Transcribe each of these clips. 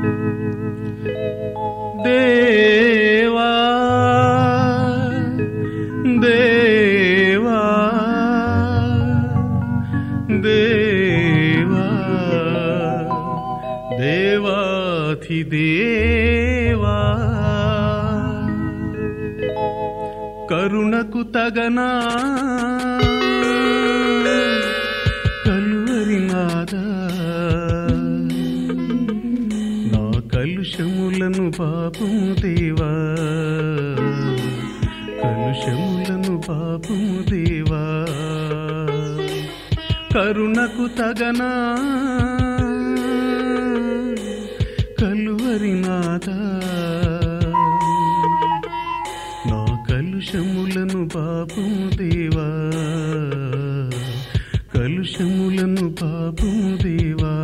దేవా దేవా దేవా దేవాధిదేవా కరుణకు తగనా కలువరినాదా నా కలుషములను పాపము దేవా కలుషములను పాపము దేవా కరుణకు తగనా కలువరినాదా నా కలుషములను పాపము దేవా కలుషములను పాపము దేవా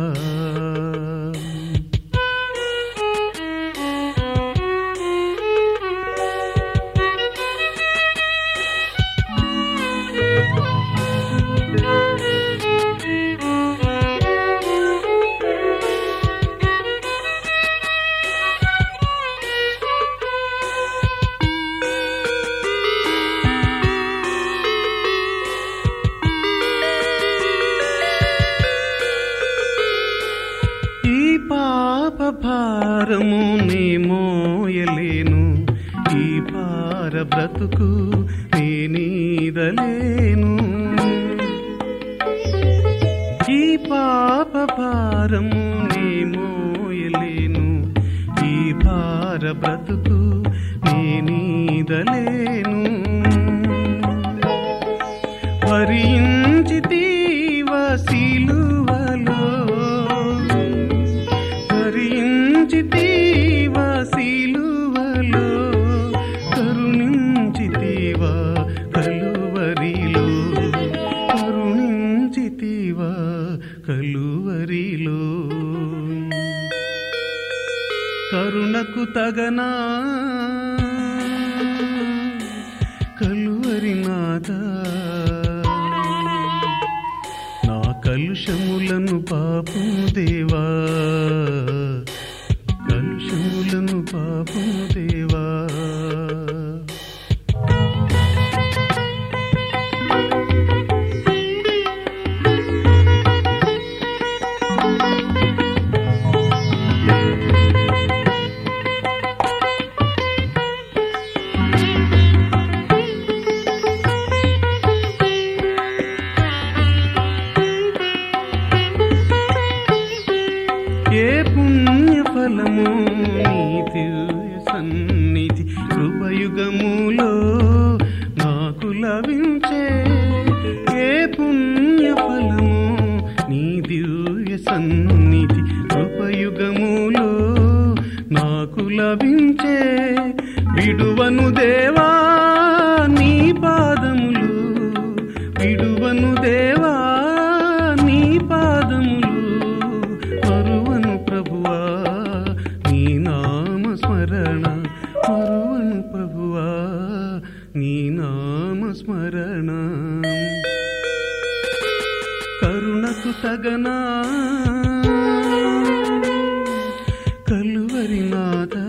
భారము నే మోయలేను ఈ భార బ్రతుకు నేనీదలేను ఈ పాప భారము నే మోయలేను ఈ భార బ్రతుకు నేనీదలేను భరించితివా సిలువలో భరించితివా సిలువలో కరుణించితివా కలువరిలో కరుణించితివా కలువరిలో కరుణకు తగనా కలువరినాదా నా కలుషములను పాపము దేవా కలుషములను పాపము దేవా ఏ పుణ్యఫలము నీ దివ్య సన్నిధి కృపయుగములో నాకు లభించే ఏ పుణ్యఫలము నీ దివ్య సన్నిధి కృపయుగములో నాకు లభించే విడువను దేవా నీ పాదములు విడువను దేవా నీ పాదములు మరువను ప్రభువా నీ నామ స్మరణ మరువను ప్రభువా నీ నామ స్మరణ కరుణకు తగనా కలువరినాదా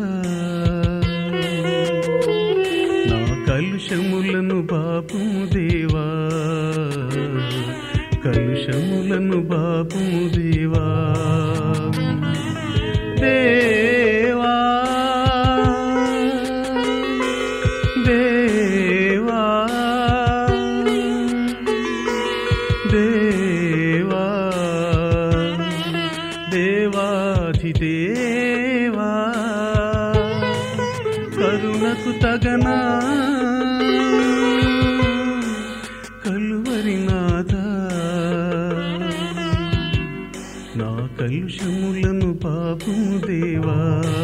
నా కలుషములను పాపము దేవా కలుషములను పాపము దేవా దేవా దేవా దేవా దేవాధిదేవా కరుణకు తగనా కలువరినాదా నా కలుషములను పాపము దేవా